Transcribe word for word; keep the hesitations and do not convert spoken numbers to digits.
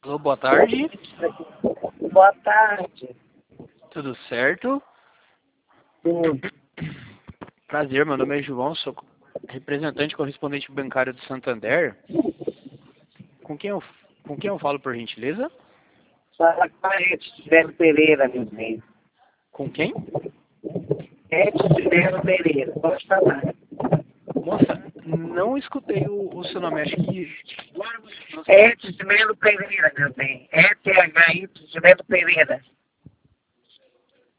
Alô, boa tarde. Boa tarde. Tudo certo? Sim. Prazer, meu nome é João, sou representante correspondente bancário do Santander. Com quem eu, com quem eu falo, por gentileza? Fala com a Edson Pereira, meu bem. Com quem? Edson Pereira, pode falar. Moça, não escutei o, o seu nome, acho que... Edson Pereira, meu bem. E T H Y Pereira.